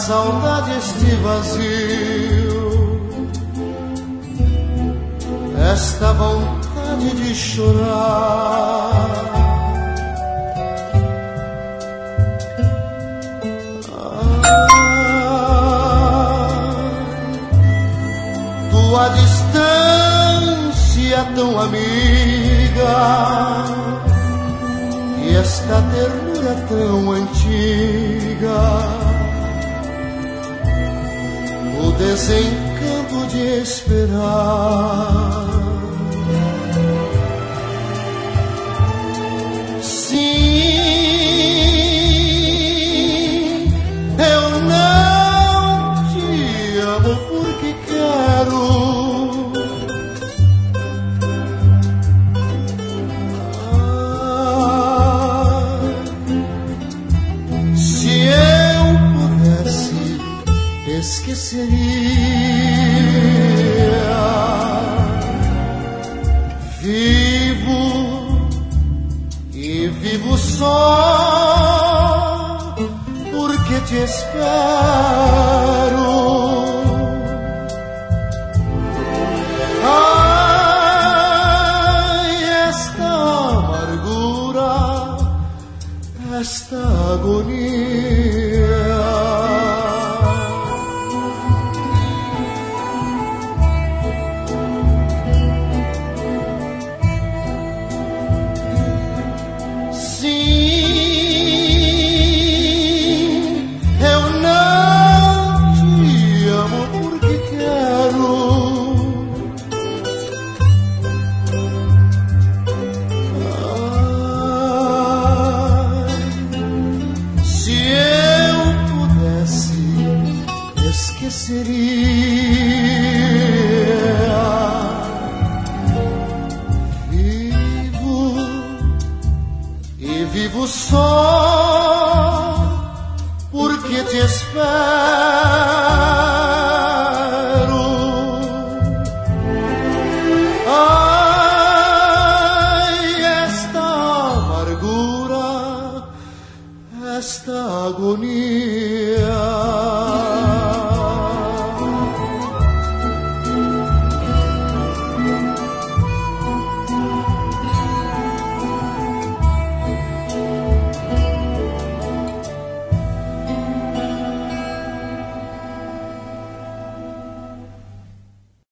saudade, este vazio, esta vontade de chorar. Tua distância tão amiga e esta ternura tão antiga, o desencanto de esperar. Sim, eu não te amo porque quero. Se eu pudesse, esqueceria. Vivo só porque te espero.